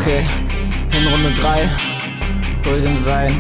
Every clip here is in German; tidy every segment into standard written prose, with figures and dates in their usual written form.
Okay, Hinrunde 3, hol den Wein.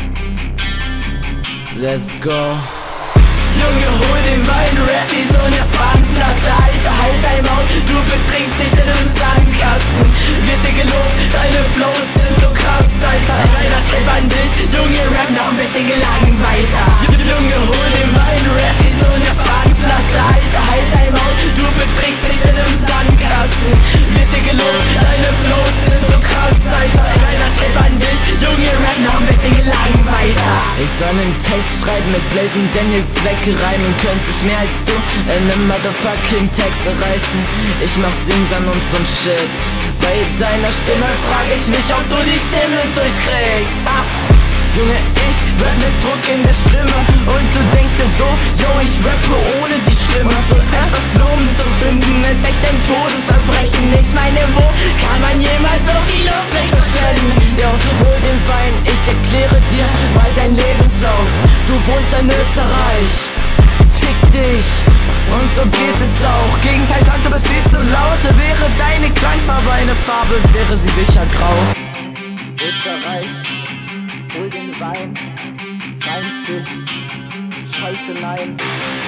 Let's go. Junge, hol den Wein, Rap wie so eine Pfandflasche. Alter, halt dein Maul, du betrinkst dich in einem Sandkasten. Wird dir gelobt, deine Flows sind so krass, Alter. Kleiner Tipp an dich, Junge, Rap noch ein bisschen gelangweilter. Junge, hol den Wein, Rap wie so eine Pfandflasche. Alter, halt dein Maul, du betrinkst dich in einem Sandkasten. Wird dir gelobt, deine Flows sind so krass, Alter. Kleiner Tipp an dich, Junge, Rap noch ein bisschen gelangweilter. Ich soll einen Text schreiben mit Blazing Daniels wegreimen. Könnte ich mehr als du in einem motherfucking Text reißen. Ich mach Singsan und so'n Shit. Bei deiner Stimme frag ich mich, ob du die Stimme durchkriegst. Junge, ich rap mit Druck in der Stimme und du denkst dir so, yo, ich rappe ohne die Stimme. So etwas Loben zu finden ist echt ein Todesverbrechen. Ich meine, wo kann man jemals so viel Luft nicht verschwenden? Yo, hol den Wein, ich erkläre dir mal dein Lebenslauf. Du wohnst in Österreich, fick dich, und so geht es auch. Gegenteil sagt, du bist viel zu laut. Wäre deine Klangfarbe eine Farbe, wäre sie sicher grau. Österreich, hol den Wein, kein Fisch, Scheißeleien.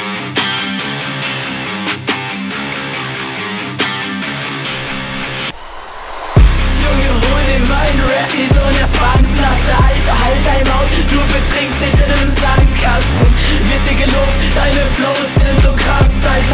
Junge, hol den Wein, Rap wie so eine Pfandflasche. Alter, halt dein Maul, du betrinkst dich in einem Sandkasten. Wird dir gelobt, deine Flows sind so krass, Alter.